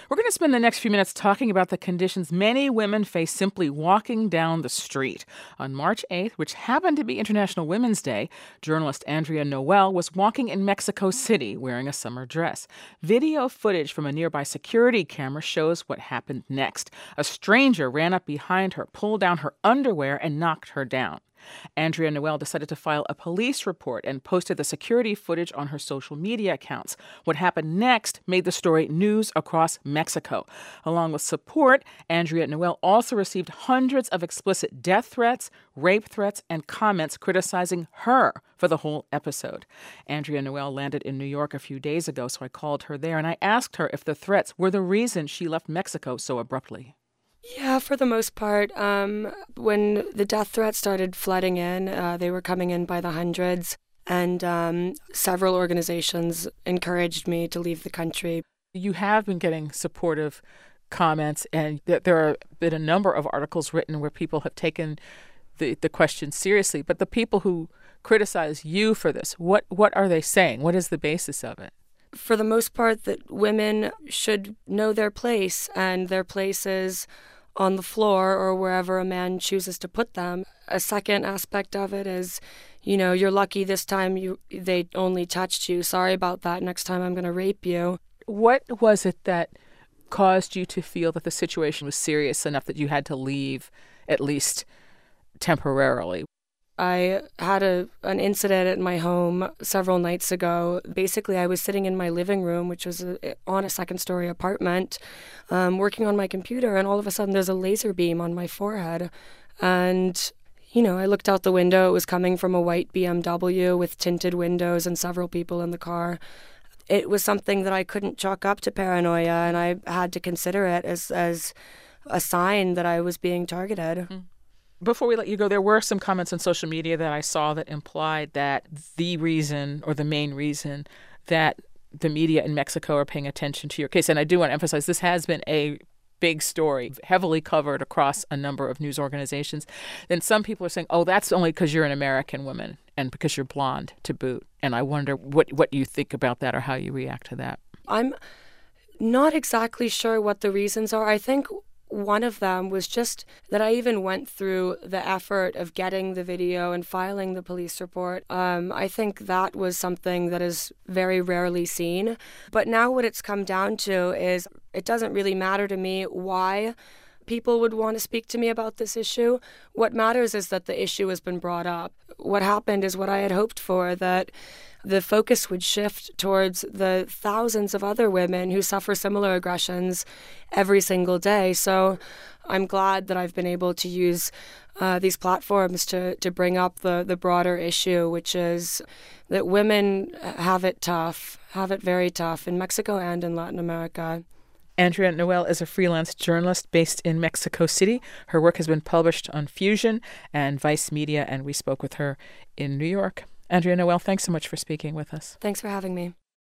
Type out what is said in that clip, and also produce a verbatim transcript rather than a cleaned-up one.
We're going to spend the next few minutes talking about the conditions many women face simply walking down the street. On March eighth, which happened to be International Women's Day, journalist Andrea Noel was walking in Mexico City wearing a summer dress. Video footage from a nearby security camera shows what happened next. A stranger ran up behind her, pulled down her underwear, and knocked her down. Andrea Noel decided to file a police report and posted the security footage on her social media accounts. What happened next made the story news across Mexico. Along with support, Andrea Noel also received hundreds of explicit death threats, rape threats, and comments criticizing her for the whole episode. Andrea Noel landed in New York a few days ago, so I called her there and I asked her if the threats were the reason she left Mexico so abruptly. Yeah, for the most part. Um, when the death threats started flooding in, uh, they were coming in by the hundreds, and um, several organizations encouraged me to leave the country. You have been getting supportive comments, and th- there have been a number of articles written where people have taken the, the question seriously. But the people who criticize you for this, what, what are they saying? What is the basis of it? For the most part, that women should know their place, and their place is on the floor or wherever a man chooses to put them. A second aspect of it is, you know, you're lucky this time you they only touched you. Sorry about that. Next time I'm going to rape you. What was it that caused you to feel that the situation was serious enough that you had to leave, at least temporarily? I had a an incident at my home several nights ago. Basically, I was sitting in my living room, which was a, on a second-story apartment, um, working on my computer, and all of a sudden there's a laser beam on my forehead. And, you know, I looked out the window. It was coming from a white B M W with tinted windows and several people in the car. It was something that I couldn't chalk up to paranoia, and I had to consider it as, as a sign that I was being targeted. Mm-hmm. Before we let you go, there were some comments on social media that I saw that implied that the reason or the main reason that the media in Mexico are paying attention to your case, and I do want to emphasize this has been a big story, heavily covered across a number of news organizations, then some people are saying, oh, that's only because you're an American woman and because you're blonde to boot. And I wonder what, what you think about that or how you react to that. I'm not exactly sure what the reasons are. I think one of them was just that I even went through the effort of getting the video and filing the police report. Um, I think that was something that is very rarely seen. But now what it's come down to is it doesn't really matter to me why people would want to speak to me about this issue. What matters is that the issue has been brought up. What happened is what I had hoped for, that the focus would shift towards the thousands of other women who suffer similar aggressions every single day. So I'm glad that I've been able to use uh, these platforms to, to bring up the, the broader issue, which is that women have it tough, have it very tough in Mexico and in Latin America. Andrea Noel is a freelance journalist based in Mexico City. Her work has been published on Fusion and Vice Media, and we spoke with her in New York. Andrea Noel, thanks so much for speaking with us. Thanks for having me.